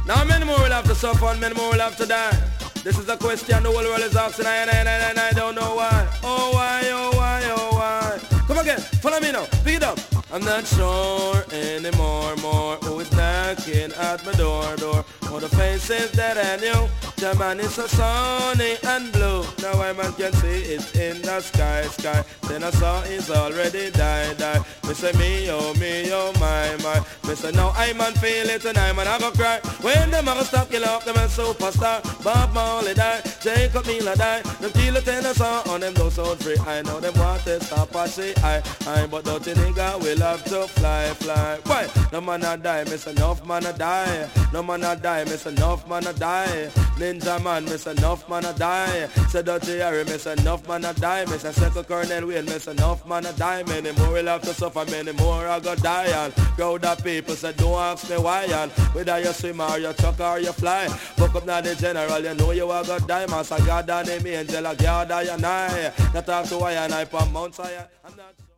Now many more will have to suffer and many more will have to die. This is a question the whole world is asking, and I don't know why. Oh why, oh why, oh why. Come again, follow me now, pick it up. I'm not sure anymore, who is knocking at my door. Oh, the faces that I knew, the man is so sunny and blue. Now I man can see it in the sky. Then I saw it's already died. Me say me, oh, my. Me say now I man feel it and I man I go cry. When them a go stop kill off them a superstar. Bob Marley die, Jacob Miller die. Them kill the tenor on them those out free. I know them want to stop and say I but don't you nigga will have to fly. Why? No man a die, miss enough man a die. No man a die, miss enough man a die. Ninja man, miss enough man a die. Say Dirty Harry, miss enough man a die. Miss a Second Colonel Wayne, miss enough man a die. Many more will have to suffer, many more are gonna die. And crowd of people say don't ask me why. And whether you swim or you truck or you fly, fuck up now the general, you know you are gonna die. Master God and him angel, a God and I. Not talk to why and I from Mount Zion. I'm not